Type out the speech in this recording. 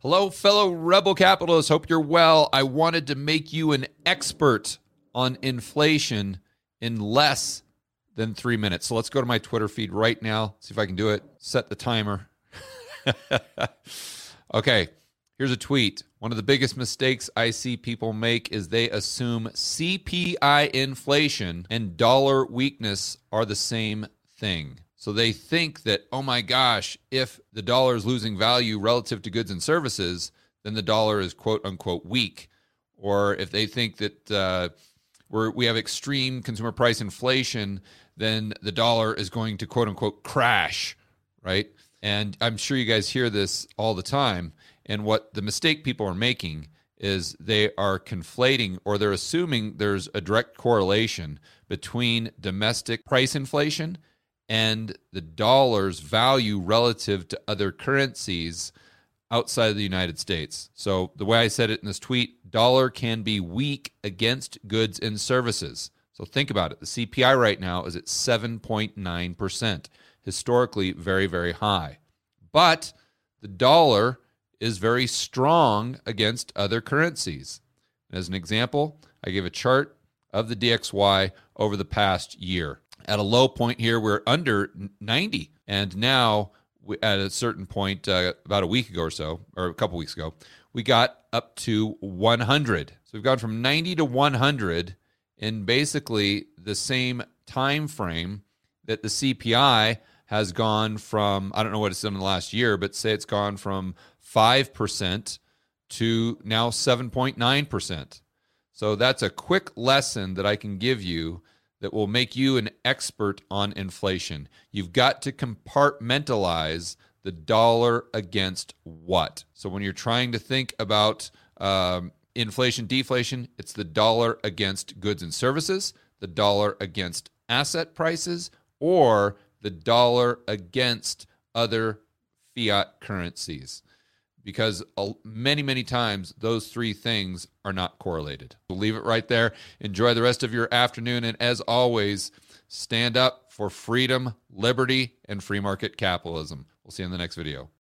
Hello, fellow rebel capitalists. Hope you're well. I wanted to make you an expert on inflation in less than 3 minutes. So let's go to my Twitter feed right now, see if I can do it. Set the timer. Okay, here's a tweet. One of the biggest mistakes I see people make is they assume CPI inflation and dollar weakness are the same thing. So they think that, oh my gosh, if the dollar is losing value relative to goods and services, then the dollar is quote unquote weak. Or if they think that we have extreme consumer price inflation, then the dollar is going to quote unquote crash, right? And I'm sure you guys hear this all the time. And what the mistake people are making is they are conflating, or they're assuming there's a direct correlation between domestic price inflation and the dollar's value relative to other currencies outside of the United States. So the way I said it in this tweet, dollar can be weak against goods and services. So think about it. The CPI right now is at 7.9%, historically very, very high. But the dollar is very strong against other currencies. As an example, I gave a chart of the DXY over the past year. At a low point here, we're under 90. And now, at a certain point, about a week ago or so, or a couple weeks ago, we got up to 100. So we've gone from 90 to 100 in basically the same time frame that the CPI has gone from, I don't know what it's done in the last year, but say it's gone from 5% to now 7.9%. So that's a quick lesson that I can give you that will make you an expert on inflation. You've got to compartmentalize the dollar against what. So when you're trying to think about inflation, deflation, it's the dollar against goods and services, the dollar against asset prices, or the dollar against other fiat currencies. Because many, many times those three things are not correlated. We'll leave it right there. Enjoy the rest of your afternoon. And as always, stand up for freedom, liberty, and free market capitalism. We'll see you in the next video.